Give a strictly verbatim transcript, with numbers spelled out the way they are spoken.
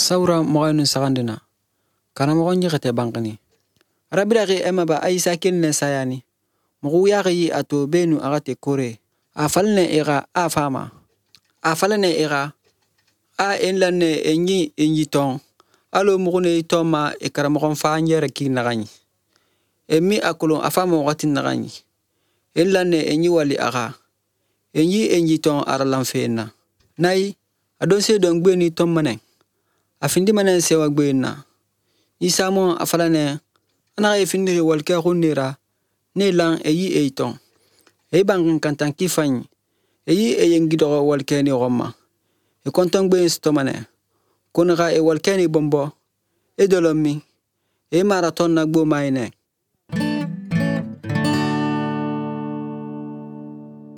Saura moynu sagandina. Kana mo nyi kete bankani. Rabiraki ema ba aisa kinne sayani. Mugu yaki ato benu agate kore. A falne ira a fama. A falne ira a enlane enyi enyi ton. Alo mugune toma e karamogon fa nyere ki nagani. Emi akulon afama wakati nagani. Enlane enyi wali aga. Enyi enyi ton aralanfena. Nai adonse dongbe ni tom manen. Afindi manen sewa gbena. Isamo afalane ana efindi walke hunira ne lang eyi eiton. E bangin kantan kifany. Eyi eyengido walke ni roma. E kontong gbe stomane. Konra e walke ni bombo. E dolomi. E maraton na gbo maine.